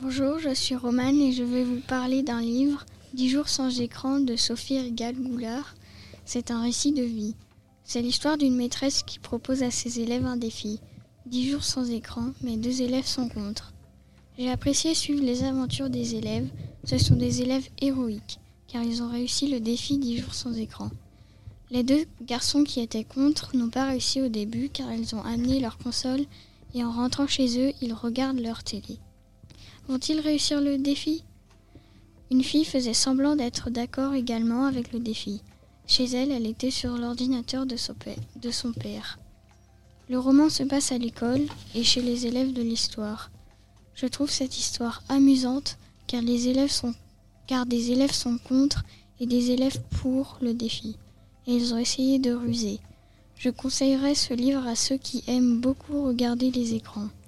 Bonjour, je suis Romane et je vais vous parler d'un livre, 10 jours sans écran de Sophie Rigal-Goulart. C'est un récit de vie. C'est l'histoire d'une maîtresse qui propose à ses élèves un défi. 10 jours sans écran, mais 2 élèves sont contre. J'ai apprécié suivre les aventures des élèves. Ce sont des élèves héroïques, car ils ont réussi le défi 10 jours sans écran. Les 2 garçons qui étaient contre n'ont pas réussi au début car ils ont amené leur console et en rentrant chez eux, ils regardent leur télé. Vont-ils réussir le défi ? Une fille faisait semblant d'être d'accord également avec le défi. Chez elle, elle était sur l'ordinateur de son père. Le roman se passe à l'école et chez les élèves de l'histoire. Je trouve cette histoire amusante car des élèves sont contre et des élèves pour le défi. Et ils ont essayé de ruser. Je conseillerais ce livre à ceux qui aiment beaucoup regarder les écrans.